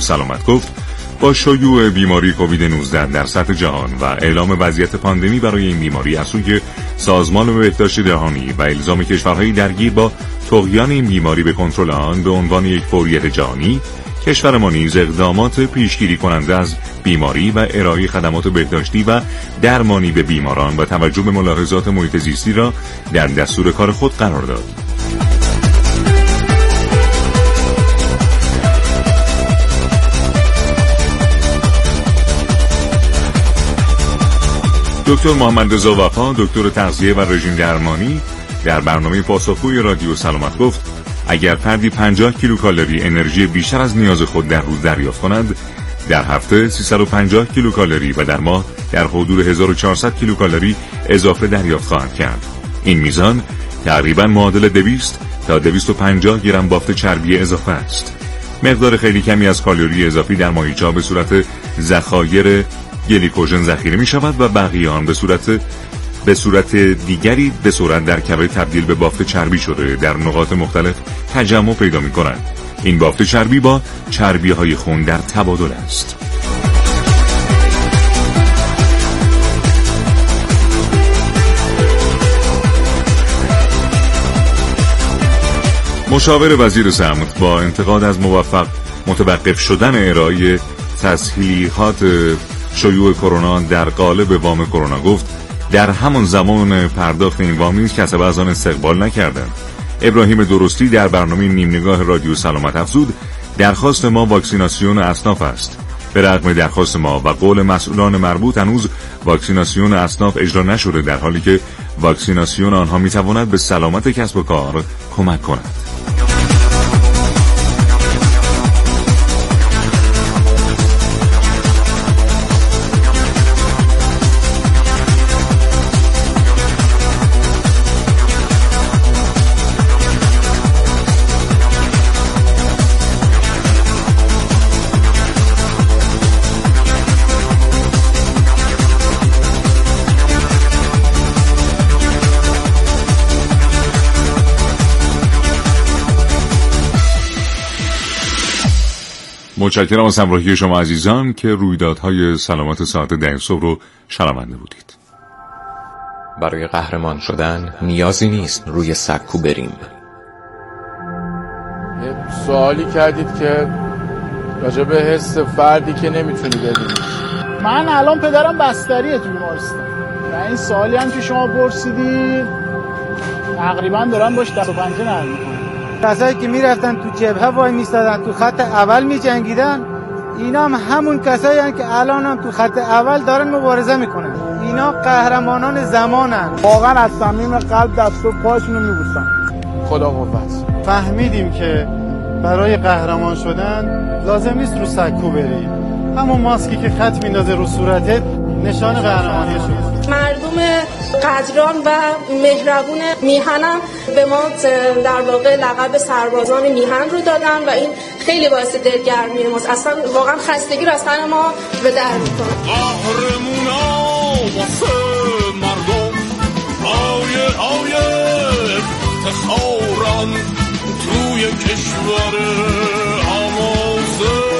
سلامت گفت با شیوع بیماری کووید 19 در سطح جهان و اعلام وضعیت پاندمی برای این بیماری از سوی سازمان بهداشت جهانی و الزام کشورهای درگیر با طغیان این بیماری به کنترل آن به عنوان یک فوریت جهانی، کشور ما نیز اقدامات پیشگیری کننده از بیماری و ارائه خدمات بهداشتی و درمانی به بیماران و توجه به ملاحظات محیط زیستی را در دستور کار خود قرار داد. دکتر محمد رضا وفا، دکتر تغذیه و رژیم درمانی، در برنامه پاسخگوی رادیو سلامت گفت اگر فردی 50 کیلوکالری انرژی بیشتر از نیاز خود در روز دریافت کند، در هفته 350 کیلوکالری و در ماه در حدود 1400 کیلوکالری اضافه دریافت خواهد کرد. این میزان تقریباً معادل 200 تا 250 گرم بافت چربی اضافه است. مقدار خیلی کمی از کالری اضافی در ماهیچه‌ها به صورت ذخایر گلیکوژن ذخیره می شود و بقیه آن به صورت دیگری به سرعت در کبد تبدیل به بافت چربی شده در نقاط مختلف تجمع پیدا می کند. این بافت چربی با چربی های خون در تبادل است. مشاور وزیر سمت با انتقاد از متوقف شدن ارائه تسهیلات شیوع کرونا در قالب وام کرونا گفت در همان زمان پرداخت این وام نیز کسب از آن استقبال نکردند. ابراهیم درستی در برنامه نیم نگاه رادیو سلامت افزود درخواست ما واکسیناسیون اصناف است. به رغم درخواست ما و قول مسئولان مربوط هنوز واکسیناسیون اصناف اجرا نشده، در حالی که واکسیناسیون آنها میتواند به سلامت کسب و کار کمک کند. متشکرم از همراهی شما عزیزان که رویدادهای سلامت ساعت 10 صبح رو شنونده بودید. برای قهرمان شدن نیازی نیست روی سکو بریم. یه سوالی کردید که راجع به حس فردی که نمیتونی ببینی. من الان پدرم بستریه تو بیمارستان و این سوالی هم که شما پرسیدید تقریبا دارن باش دست و پنجه نرم میکنن. کسایی که میرفتن تو جبهه وای میستادن تو خط اول میجنگیدن، اینا هم همون کسایی هستن که الان هم تو خط اول دارن مبارزه میکنن. اینا قهرمانان زمانن. واقعا از صمیم قلب دست و پاشونو میبوسن. خدا قوت. فهمیدیم که برای قهرمان شدن لازم نیست رو سکو بری. همون ماسکی که خط میندازه رو صورتت نشان قهرمانی شد. مردم قدران و مهربون میهنم به ما در واقع لقب سربازان میهن رو دادن و این خیلی باعث دلگرمی ماست. اصلا واقعا خستگی رو از تن ما به در میکنه. قهرمونا واسه مردم آیه افتخارن توی کشور آموزه.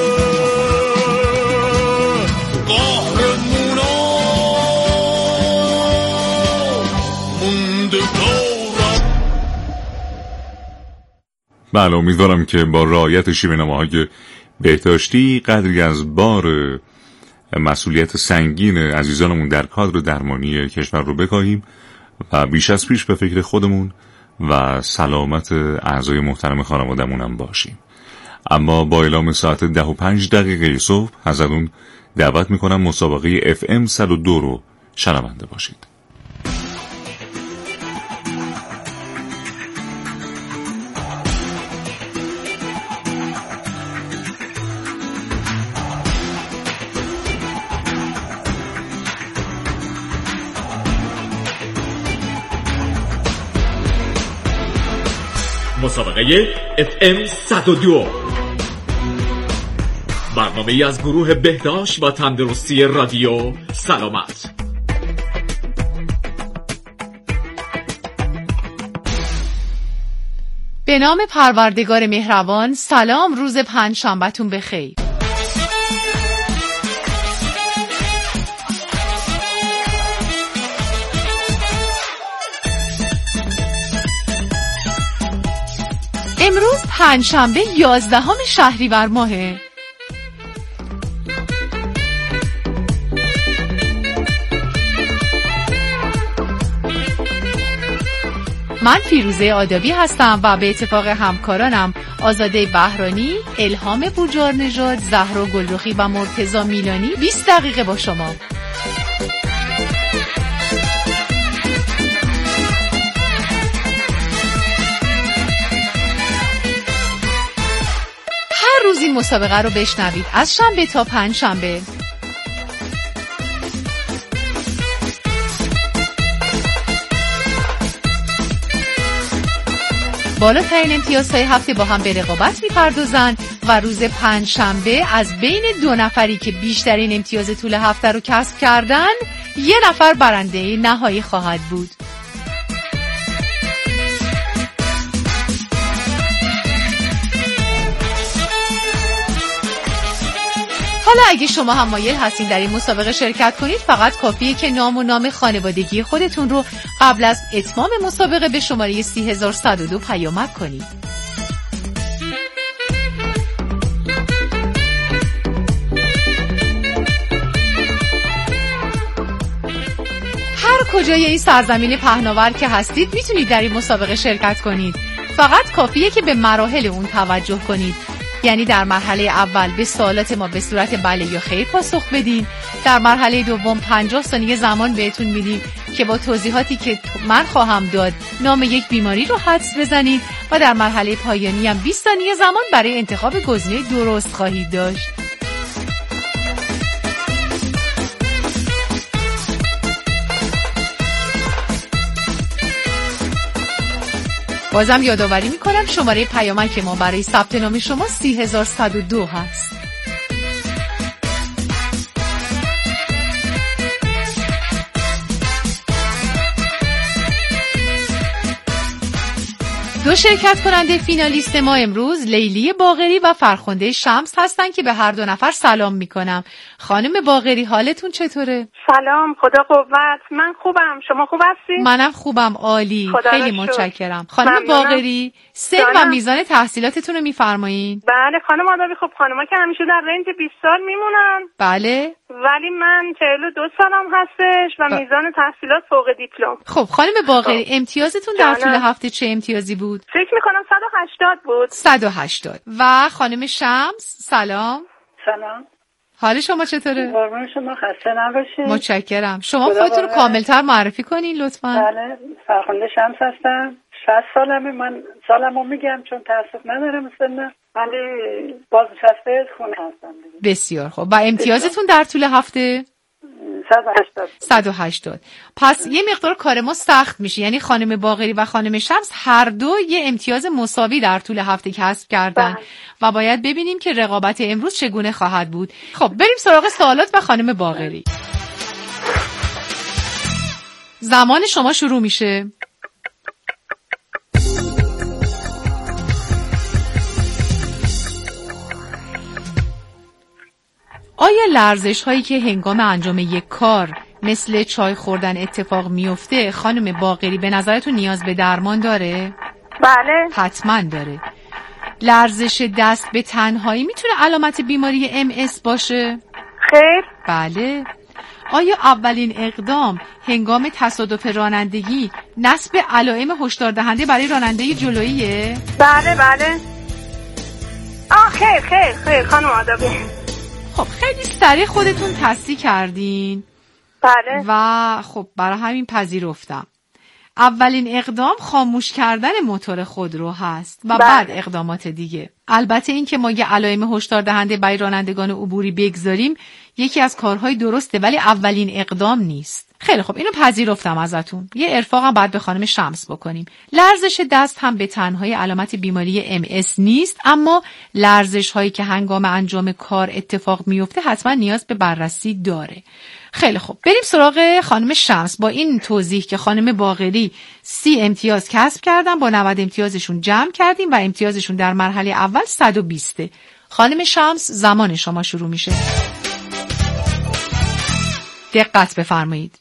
بله، امیدوارم که با رعایت شیوه‌نماهای بهداشتی قدری از بار مسئولیت سنگین عزیزانمون در کادر درمانی کشور رو بکاهیم و بیش از پیش به فکر خودمون و سلامت اعضای محترم خانواده‌مون هم باشیم. اما با اعلام ساعت 10:05 صبح ازتون دعوت میکنم مسابقه FM 102 رو شنونده باشید. مسابقه FM 102 برنامه‌ای از گروه بهداشت و تندرستی رادیو سلامت. به نام پروردگار مهربان. سلام، روز پنجشنبه‌تون بخیر. امروز پنجشنبه 11 شهریور ماهه. من فیروزه آدابی هستم و به اتفاق همکارانم آزاده بهرانی، الهام بوجارنژاد، زهرا گلرخی و مرتضی میلانی 20 دقیقه با شما. هر روز این مسابقه رو بشنوید از شنبه تا پنجشنبه. بالاترین امتیازهای هفته با هم به رقابت می‌پردازند و روز پنجشنبه از بین 2 نفری که بیشترین امتیاز طول هفته رو کسب کردن 1 نفر برنده نهایی خواهد بود. حالا اگه شما هم مایل هستین در این مسابقه شرکت کنید، فقط کافیه که نام و نام خانوادگی خودتون رو قبل از اتمام مسابقه به شماره 30102 پیامک کنید. هر کجای این سرزمین پهناور که هستید میتونید در این مسابقه شرکت کنید. فقط کافیه که به مراحل اون توجه کنید. یعنی در مرحله اول به سوالات ما به صورت بله یا خیر پاسخ بدین. در مرحله دوم 50 ثانیه زمان بهتون میدیم که با توضیحاتی که من خواهم داد نام یک بیماری رو حدس بزنید و در مرحله پایانی هم 20 ثانیه زمان برای انتخاب گزینه درست خواهید داشت. بازم یادآوری میکنم شماره پیامک ما برای ثبت نام شما 30102 هست. دو شرکت کننده فینالیست ما امروز لیلی باقری و فرخنده شمس هستن که به هر 2 نفر سلام میکنم. خانم باقری حالتون چطوره؟ سلام، خدا قوت. من خوبم، شما خوب هستی؟ منم خوبم، عالی، خیلی متشکرم. خانم باقری سن و میزان تحصیلاتتون رو میفرمایین؟ بله خانم آدابی، خب خانم‌ها که همیشه در رنج 20 سال میمونن. بله. ولی من 42 سالم هستش و میزان تحصیلات فوق دیپلم. خب خانم باقری امتیازتون در طول هفته چه امتیازی بود؟ فکر میکنم 180 بود. 180. و خانم شمس سلام. سلام. حال شما چطوره؟ قربون شما، خسته نباشید. متشکرم. شما خودتون رو کاملتر معرفی کنین لطفاً. بله، فرخنده شمس هستم. 60 سالمه. من سالمو میگم چون تاسف ندارم سنم. ولی بازنشسته خونه هستم دیگه. بسیار خوب. و امتیازتون در طول هفته 180. پس یه مقدار کار ما سخت میشه. یعنی خانم باقری و خانم شمس هر دو یه امتیاز مساوی در طول هفته کسب کردن و باید ببینیم که رقابت امروز چگونه خواهد بود. خب بریم سراغ سوالات و خانم باقری. زمان شما شروع میشه. آیا لرزش هایی که هنگام انجام یک کار مثل چای خوردن اتفاق میفته خانم باقری به نظرتون نیاز به درمان داره؟ بله. حتما داره. لرزش دست به تنهایی میتونه علامت بیماری MS باشه؟ خیر. بله. آیا اولین اقدام هنگام تصادف رانندگی نصب علائم هشدار دهنده برای راننده جلوییه؟ بله بله. خیر خانم آدابی. خب خیلی سریع خودتون تصحیح کردین. بله. و خب برای همین پذیرفتم. اولین اقدام خاموش کردن موتور خودرو هست و بعد اقدامات دیگه. البته این که ما یه علائم هشدار دهنده برای رانندگان عبوری بگذاریم یکی از کارهای درسته، ولی اولین اقدام نیست. خیلی خب اینو پذیرفتم ازتون. یه ارفاق هم باید به خانم شمس بکنیم. لرزش دست هم به تنهایی علامت بیماری MS نیست، اما لرزش هایی که هنگام انجام کار اتفاق میفته حتما نیاز به بررسی داره. خیلی خوب بریم سراغ خانم شمس. با این توضیح که خانم باقری 30 امتیاز کسب کردن، با 90 امتیازشون جمع کردیم و امتیازشون در مرحله اول 120. خانم شمس زمان شما شروع میشه. دقت بفرمایید.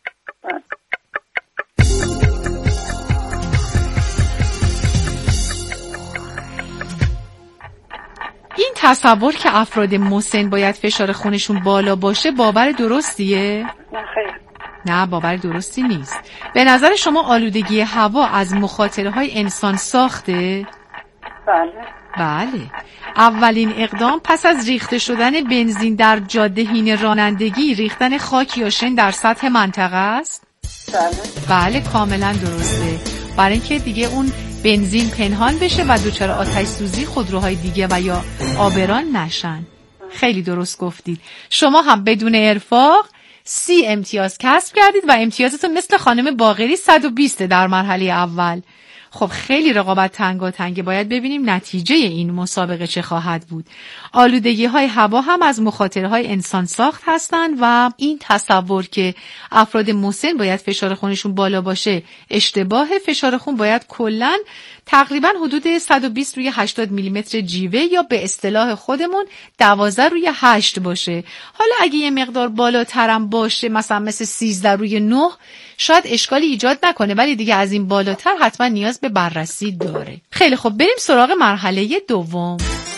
این تصور که افراد مسن باید فشار خونشون بالا باشه باور درستیه؟ نه خیر. نه باور درستی نیست. به نظر شما آلودگی هوا از مخاطره‌های انسان ساخته؟ بله. اولین اقدام پس از ریخته شدن بنزین در جاده‌هین رانندگی ریختن خاک یا شن در سطح منطقه است؟ بله کاملا درسته. برای اینکه دیگه اون بنزین پنهان بشه و دچار آتش سوزی خودروهای دیگه و یا آبران نشن. خیلی درست گفتید. شما هم بدون ارفاق 30 امتیاز کسب کردید و امتیازتون مثل خانم باقری 120 در مرحله اول. خب خیلی رقابت تنگاتنگه. باید ببینیم نتیجه این مسابقه چه خواهد بود. آلودگی های هوا هم از مخاطره های انسان ساخت هستند و این تصور که افراد مسن باید فشار خونشون بالا باشه اشتباه. فشار خون باید کلاً تقریباً حدود 120 روی 80 میلیمتر جیوه یا به اصطلاح خودمون 12 روی 8 باشه. حالا اگه یه مقدار بالاترم باشه مثلا مثل 13 روی 9 شاید اشکالی ایجاد نکنه، ولی دیگه از این بالاتر حتما نیاز به بررسی داره. خیلی خب بریم سراغ مرحله دوم.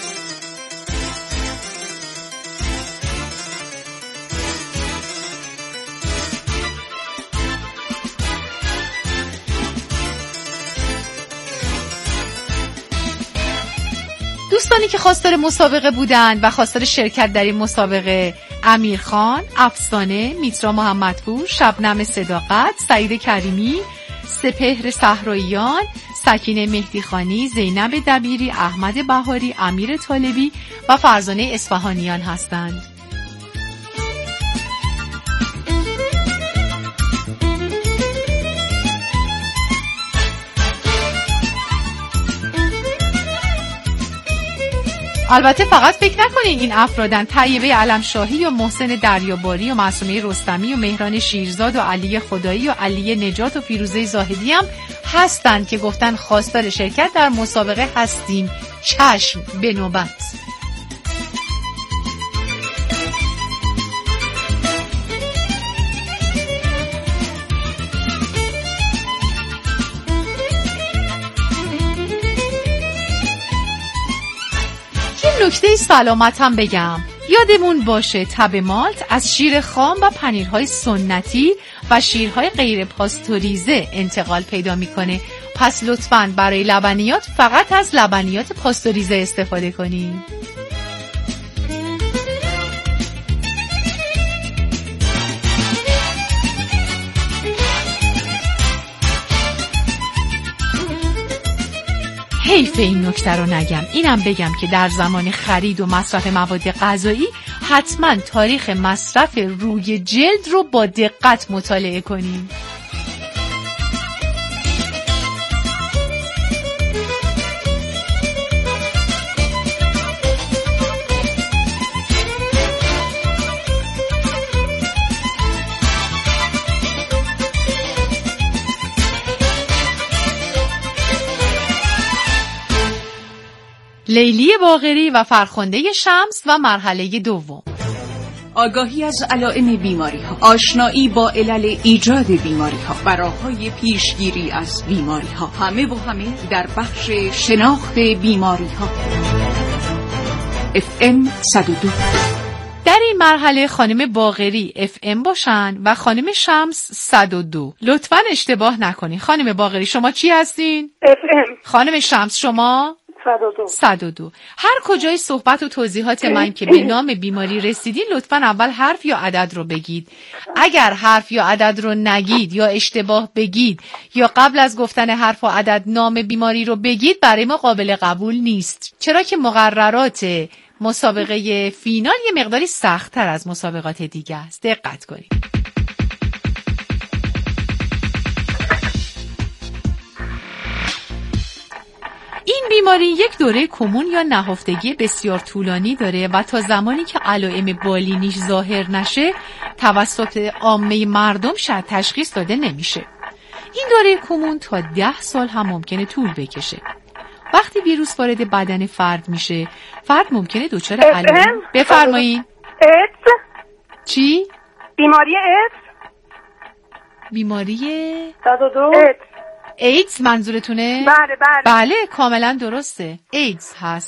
دوستانی که خواستار مسابقه بودند و خواستار شرکت در این مسابقه: امیرخان، افسانه، میترا محمدپور، شبنم صداقت، سعید کریمی، سپهر صحراییان، سکینه مهدیخانی، زینب دبیری، احمد بهاری، امیر طالبی و فرزانه اصفهانیان هستند. البته فقط فکر نکنین این افرادن. طیبه علمشاهی و محسن دریاباری و معصومه رستمی و مهران شیرزاد و علی خدایی و علی نجات و فیروزه زاهدی هم هستن که گفتن خواستار شرکت در مسابقه هستیم. چشم به نوبت. نکته سلامت هم بگم. یادمون باشه تب مالت از شیر خام و پنیرهای سنتی و شیرهای غیر پاستوریزه انتقال پیدا میکنه. پس لطفاً برای لبنیات فقط از لبنیات پاستوریزه استفاده کنید. حیف این نکته رو نگم. اینم بگم که در زمان خرید و مصرف مواد غذایی حتما تاریخ مصرف روی جلد رو با دقت مطالعه کنیم. لیلی باقری و فرخنده شمس و مرحله دوم. آگاهی از علائم بیماری ها، آشنایی با علل ایجاد بیماری ها، براهای پیشگیری از بیماری ها، همه و همه در بخش شناخت بیماری ها. FM 102. در این مرحله خانم باقری FM باشن و خانم شمس 102. لطفاً اشتباه نکنین. خانم باقری شما چی هستین؟ FM. خانم شمس شما 102. هر کجای صحبت و توضیحات من که به نام بیماری رسیدین لطفاً اول حرف یا عدد رو بگید. اگر حرف یا عدد رو نگید یا اشتباه بگید یا قبل از گفتن حرف و عدد نام بیماری رو بگید برای ما قابل قبول نیست، چرا که مقررات مسابقه فینال یه مقداری سخت‌تر از مسابقات دیگه است. دقت کنید. این بیماری یک دوره کمون یا نهفتگی بسیار طولانی داره و تا زمانی که علائم بالینیش ظاهر نشه توسط عامه مردم شاید تشخیص داده نمیشه. این دوره کمون تا 10 سال هم ممکنه طول بکشه. وقتی ویروس وارد بدن فرد میشه، فرد ممکنه دچار علائم. بفرمایید. ایدز. چی؟ بیماری ایدز. بیماری 102. ایدز منظورتونه؟ بله. بله کاملا درسته. ایدز هست.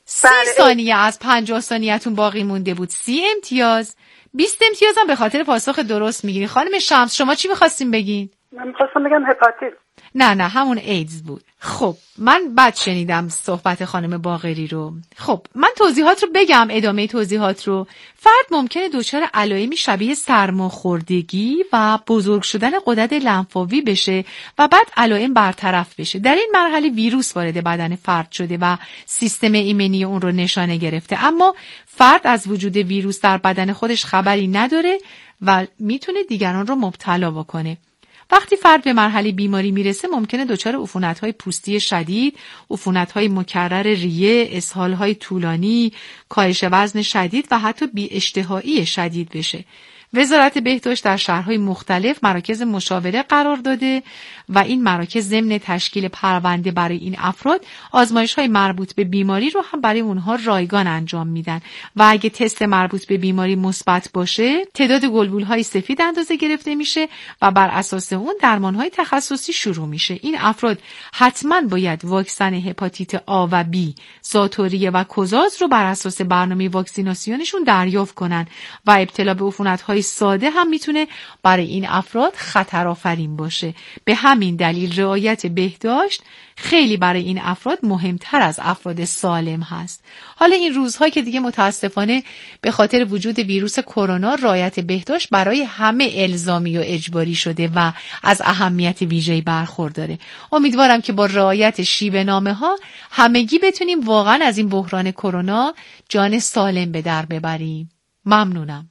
30 ثانیه از 50 ثانیه‌تون باقی مونده بود. 30 امتیاز. 20 امتیاز هم به خاطر پاسخ درست میگیرین. خانم شمس شما چی می‌خواستین بگین؟ من می‌خواستم بگم هپاتیت. نه همون ایدز بود. خب من بد شنیدم صحبت خانم باقری رو. خب من توضیحات رو بگم، ادامه توضیحات رو. فرد ممکنه دچار علائمی شبیه سرماخوردگی و بزرگ شدن غدد لنفاوی بشه و بعد علائم برطرف بشه. در این مرحله ویروس وارد بدن فرد شده و سیستم ایمنی اون رو نشانه گرفته، اما فرد از وجود ویروس در بدن خودش خبری نداره و میتونه دیگران رو مبتلا بکنه. وقتی فرد به مرحله بیماری میرسه ممکنه دچار عفونت‌های پوستی شدید، عفونت‌های مکرر ریه، اسهال‌های طولانی، کاهش وزن شدید و حتی بی‌اشتهایی شدید بشه. وزارت بهداشت در شهرهای مختلف مراکز مشاوره قرار داده و این مراکز ضمن تشکیل پرونده برای این افراد آزمایش‌های مربوط به بیماری رو هم برای اونها رایگان انجام میدن و اگه تست مربوط به بیماری مثبت باشه تعداد گلبول‌های سفید اندازه گرفته میشه و بر اساس اون درمان‌های تخصصی شروع میشه. این افراد حتما باید واکسن هپاتیت آ و بی، زاتوریه و کوزاز رو بر اساس برنامه واکسیناسیونشون دریافت کنن و ابتلا به عفونت‌های ساده هم میتونه برای این افراد خطرآفرین باشه. به همین دلیل رعایت بهداشت خیلی برای این افراد مهمتر از افراد سالم هست. حالا این روزها که دیگه متاسفانه به خاطر وجود ویروس کرونا رعایت بهداشت برای همه الزامی و اجباری شده و از اهمیت ویژه‌ای برخورداره. امیدوارم که با رعایت شیوه‌نامه‌ها همگی بتونیم واقعا از این بحران کرونا جان سالم به در ببریم. ممنونم.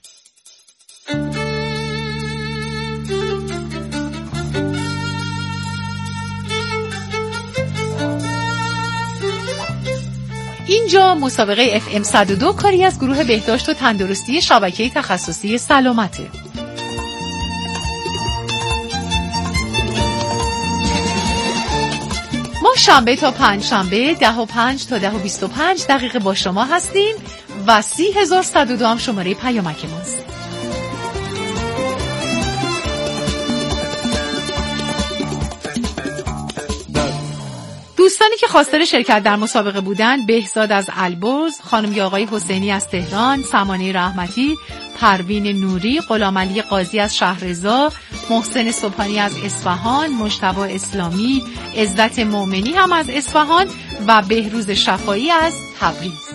اینجا مسابقه FM 102 کاری از گروه بهداشت و تندرستی شبکه تخصصی سلامته. ما شنبه تا پنجشنبه 10:05 تا 10:25 دقیقه با شما هستیم و 30102 هم شماره پیامک ماست. دوستانی که خواستار شرکت در مسابقه بودند: بهزاد از البرز، خانم یا آقای حسینی از تهران، سمانه رحمتی، پروین نوری، غلامعلی قاضی از شهرضا، محسن صبحانی از اصفهان، مجتبی اسلامی، عزت مومنی هم از اصفهان و بهروز شفایی از تبریز.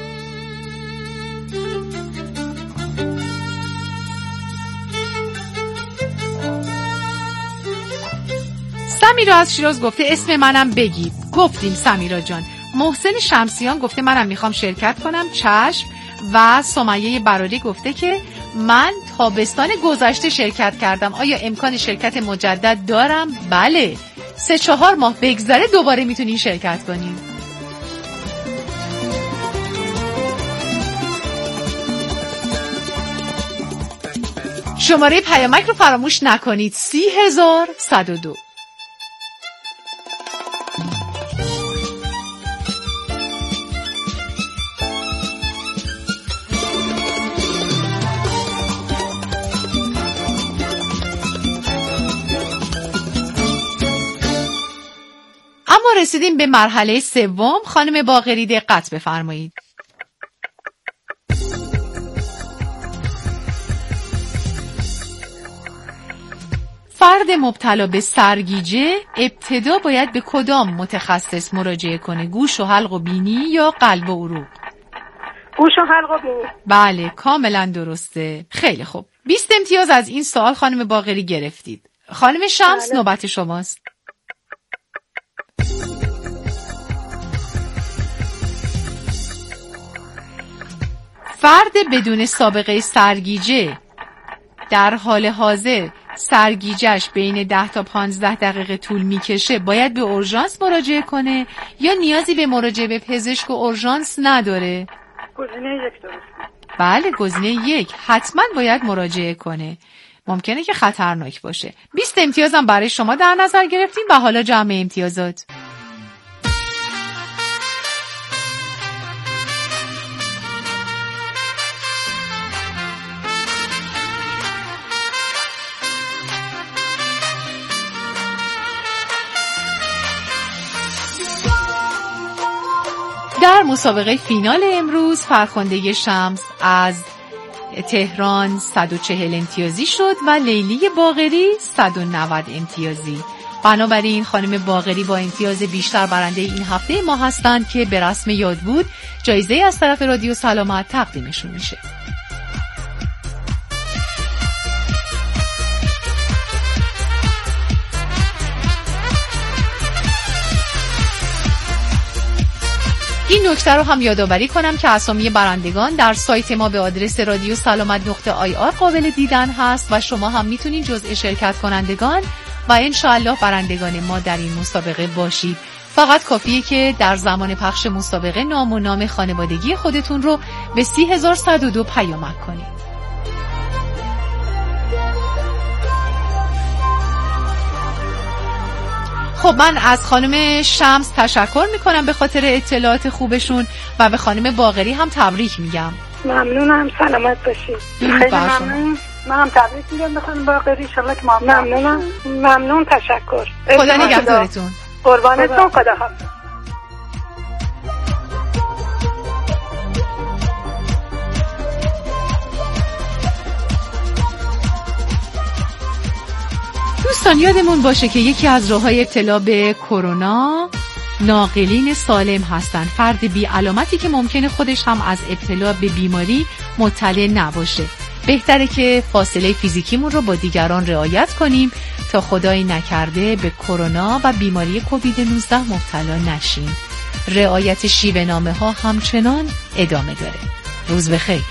سمیرا از شیراز گفته اسم منم بگید. گفتیم سمیرا جان. محسن شمسیان گفته منم میخوام شرکت کنم. چشم. و سمیه براری گفته که من تابستان گذشته شرکت کردم. آیا امکان شرکت مجدد دارم؟ بله. 3-4 ماه بگذره دوباره میتونین شرکت کنین. شماره پیامک رو فراموش نکنید. 30102. اما رسیدیم به مرحله سوم. خانم باقری دقت بفرمایید. فرد مبتلا به سرگیجه ابتدا باید به کدام متخصص مراجعه کنه؟ گوش و حلق و بینی یا قلب و عروق؟ گوش و حلق و بینی. بله کاملا درسته. خیلی خوب. 20 امتیاز از این سوال خانم باقری گرفتید. خانم شمس بله. نوبت شماست. فرد بدون سابقه سرگیجه در حال حاضر سرگیجه‌اش بین 10 تا 15 دقیقه طول میکشه باید به اورژانس مراجعه کنه یا نیازی به مراجعه به پزشک و اورژانس نداره؟ گزینه 1 درسته. بله گزینه 1 حتما باید مراجعه کنه. ممکنه که خطرناک باشه. 20 امتیازم برای شما در نظر گرفتیم و حالا جمع امتیازات. در مسابقه فینال امروز فرخنده شمس از تهران 140 امتیازی شد و لیلی باقری 190 امتیازی. بنابراین خانم باقری با امتیاز بیشتر برنده این هفته ما هستند که به رسم یاد بود جایزه از طرف رادیو سلامت تقدیمشون میشه. این نکته رو هم یادآوری کنم که اسامی برندگان در سایت ما به آدرس radiosalamat.ir قابل دیدن هست و شما هم میتونید جزء شرکت کنندگان و انشاءالله برندگان ما در این مسابقه باشید. فقط کافیه که در زمان پخش مسابقه نام و نام خانوادگی خودتون رو به 30102 پیامک کنید. خب من از خانم شمس تشکر میکنم به خاطر اطلاعات خوبشون و به خانم باقری هم تبریک میگم. ممنونم، سلامت باشید. خیلی ممنون. من هم تبریک میگم به خانم باقری، انشالله که ممنونم. ممنون، تشکر. خدا نگهدارتون. قربانتون، خدا حافظ. دوستان یادمون باشه که یکی از راه‌های ابتلا به کرونا ناقلین سالم هستن. فرد بی علامتی که ممکنه خودش هم از ابتلا به بیماری مطلع نباشه. بهتره که فاصله فیزیکیمون رو با دیگران رعایت کنیم تا خدایی نکرده به کرونا و بیماری کووید 19 مبتلا نشیم. رعایت شیوه‌نامه‌ها همچنان ادامه داره. روز بخیر.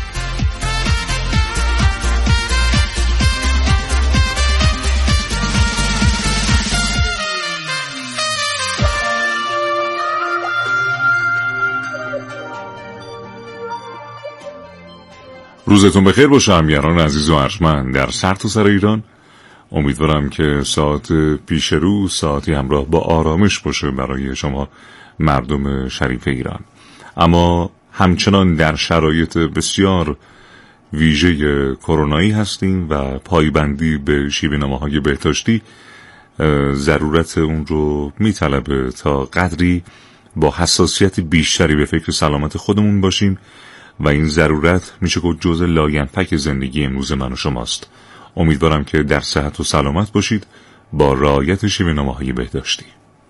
روزتون بخیر باشه همیهنان عزیز و ارجمند در سرتاسر ایران. امیدوارم که ساعت پیش رو ساعتی همراه با آرامش باشه برای شما مردم شریف ایران. اما همچنان در شرایط بسیار ویژه کرونایی هستیم و پایبندی به شیوه‌نامه‌های بهداشتی ضرورت اون رو میطلبه تا قدری با حساسیت بیشتری به فکر سلامت خودمون باشیم و این ضرورت میشه که جزء لاینفک زندگی امروز من و شماست. امیدوارم که در صحت و سلامت باشید با رعایت شیوه‌نامه‌های بهداشتی.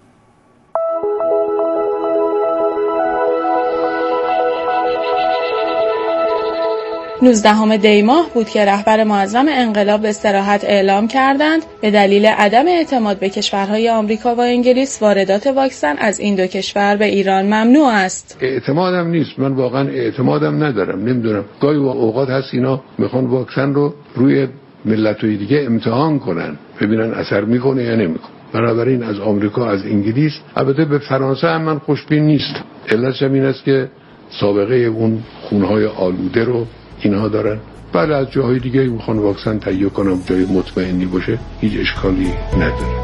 19 دی ماه بود که رهبر معظم انقلاب به صراحت اعلام کردند به دلیل عدم اعتماد به کشورهای آمریکا و انگلیس واردات واکسن از این دو کشور به ایران ممنوع است. اعتمادم نیست، من واقعا اعتمادم ندارم. نمیدونم گاهی اوقات هست اینا میخوان واکسن رو روی ملت‌های دیگه امتحان کنن ببینن اثر میکنه یا نمیکنه. بنابراین از آمریکا، از انگلیس، البته به فرانسه هم من خوشبین نیستم. علتش این است که سابقه اون خونهای آلوده رو اینها دارن. بعد از جاهای دیگه میخوان واکسن تهیه کنم جای مطمئنی باشه، هیچ اشکالی نداره.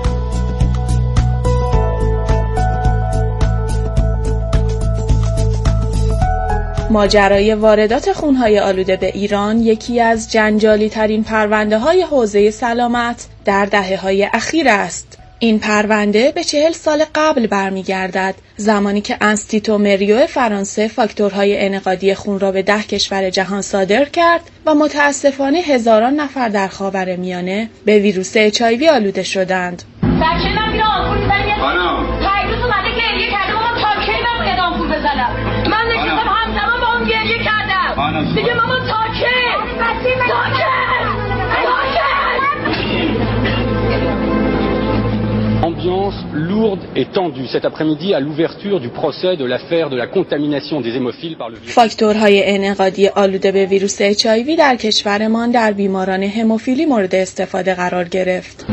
ماجرای واردات خونهای آلوده به ایران یکی از جنجالی ترین پرونده های حوزه سلامت در دهه‌های اخیر است. این پرونده به 40 سال قبل برمیگردد، زمانی که انستیتو مریو فرانسه فاکتورهای انعقادی خون را به 10 کشور جهان صادر کرد و متاسفانه هزاران نفر در خاورمیانه به ویروس HIV آلوده شدند. دیگه مامان Ambiance lourde et tendue cet après-midi à l'ouverture du procès de l'affaire de la contamination des hémophiles par le virus. فاکتورهای انعقادی آلوده به ویروس HIV در کشورمان در بیماران هموفیلی مورد استفاده قرار گرفت.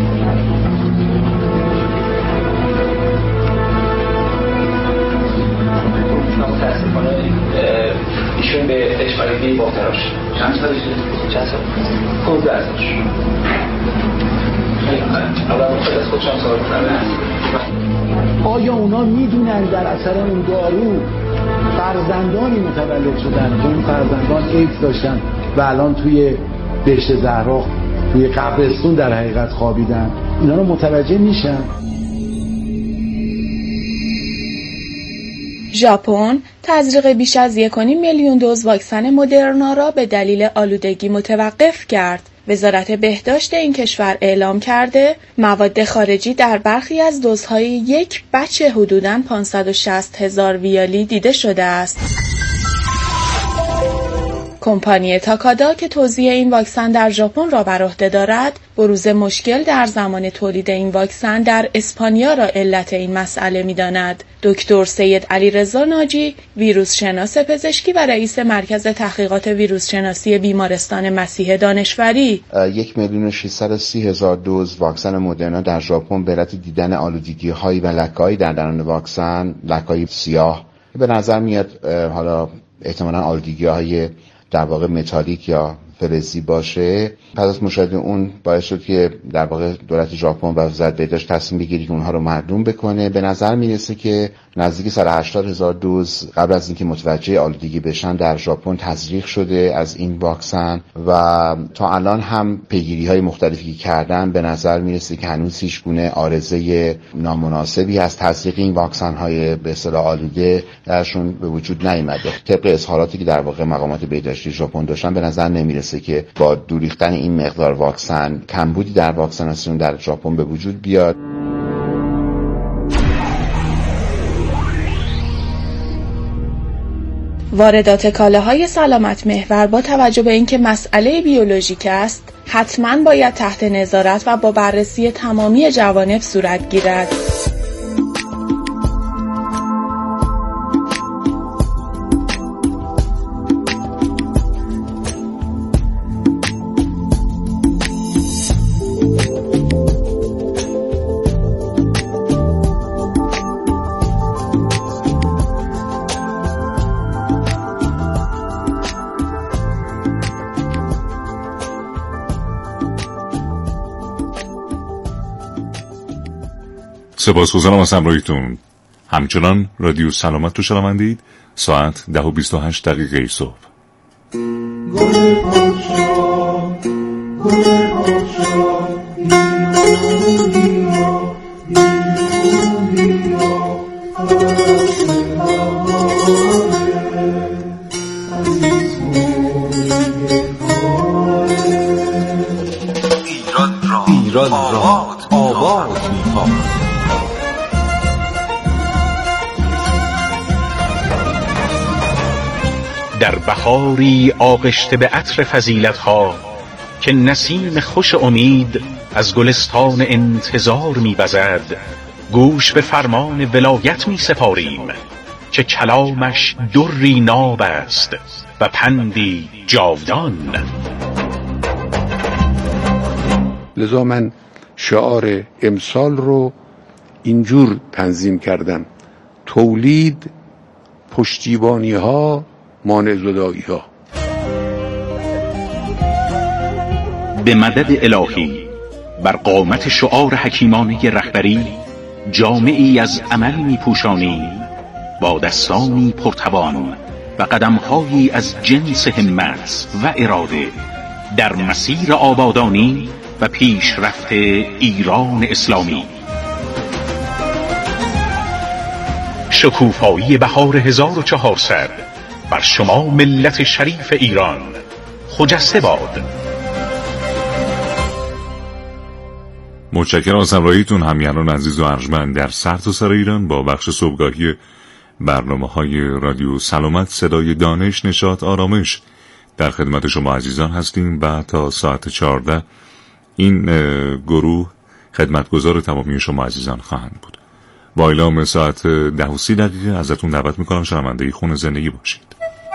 ایشون به اشتراکی باختراش چند سالشه؟ چند سال؟ 15 سالش. از خودشان سوال کنم آیا اونا میدونن در اثر اون دارو فرزندانی متولد شدن که اون فرزندان ایدز داشتن و الان توی بهشت زهرا توی قبرستون در حقیقت خوابیدن؟ اینا رو متوجه میشن؟ ژاپن تزریق بیش از 1.5 میلیون دوز واکسن مدرنا را به دلیل آلودگی متوقف کرد. وزارت بهداشت این کشور اعلام کرده مواد خارجی در برخی از دوزهای یک بچه حدوداً 560,000 ویالی دیده شده است. کمپانی تاکادا که توزیع این واکسن در ژاپن را بر عهده دارد، بروز مشکل در زمان تولید این واکسن در اسپانیا را علت این مسئله می‌داند. دکتر سید علیرضا ناجی، ویروس شناس پزشکی و رئیس مرکز تحقیقات ویروس شناسی بیمارستان مسیح دانشوری: 1,630,000 دوز واکسن مدرنا در ژاپن به علت دیدن آلودگی‌هایی و لکه‌هایی در درون واکسن، لکه‌های سیاه به نظر میاد، حالا احتمالاً آلودگی‌های در واقع متالیک یا فلزی باشه. پس از مشاهده اون باعث شد که در واقع دولت ژاپن و وزارت بهداشت تصمیم بگیره که اونها رو معدوم بکنه. به نظر میرسه که نزدیک 180,000 دوز قبل از اینکه متوجه آلودگی بشن در ژاپن تزریق شده از این واکسن و تا الان هم پیگیری‌های مختلفی کردن. به نظر میرسه که هنوز هیچ گونه عارضه نامناسبی از تزریق این واکسن‌های به اصطلاح آلوده درشون به وجود نیامده. طبق اظهاراتی که در واقع مقامات بهداشتی ژاپن داشتن، به نظر نمیرسه که با دور ریختن این مقدار واکسن کمبودی در واکسیناسیون در ژاپن به وجود بیاد. واردات کالاهای سلامت محور با توجه به اینکه مسئله بیولوژیک است، حتماً باید تحت نظارت و با بررسی تمامی جوانب صورت گیرد. سپاسگزارم از همراهیتون. همچنان رادیو سلامت رو شنوندید. ساعت 10:28 صبح. ایران را آباد می‌خواد. در بهاری آغشته به عطر فضیلت‌ها که نسیم خوش امید از گلستان انتظار می‌وزد، گوش به فرمان ولایت می‌سپاریم که کلامش دری ناب است و پندی جاودان. لذا من شعار امسال رو اینجور تنظیم کردم: تولید، پشتیبانی‌ها، مانع زدایی‌ها. به مدد الهی بر قامت شعار حکیمانه رهبری جامعی از عمل می‌پوشانیم با دستانی پرتوان و قدم‌هایی از جنس همت و اراده در مسیر آبادانی و پیشرفت ایران اسلامی. شکوفایی بهار 1400 بر شما ملت شریف ایران خجسته باد. متشکرم از همراهیتون همیهنان عزیز و ارجمند در سرتاسر ایران با بخش صبحگاهی برنامه‌های رادیو سلامت، صدای دانش، نشاط، آرامش. در خدمت شما عزیزان هستیم و تا ساعت 14 این گروه خدمتگزار تمامی شما عزیزان خواهند بود. با اعلام ساعت 10:30 ازتون دعوت میکنم شنونده خون زندگی باشید.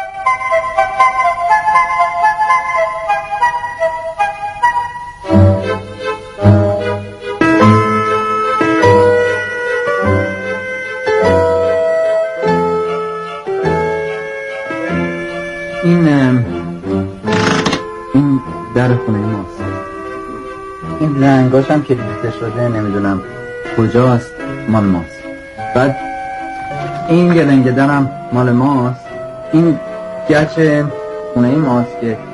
این در خونه ماست. این لنگاش هم که ریخته شده نمیدونم کجاست، مال ماست. بعد این گلنگه درم مال ماست. این گچ خونه ماست که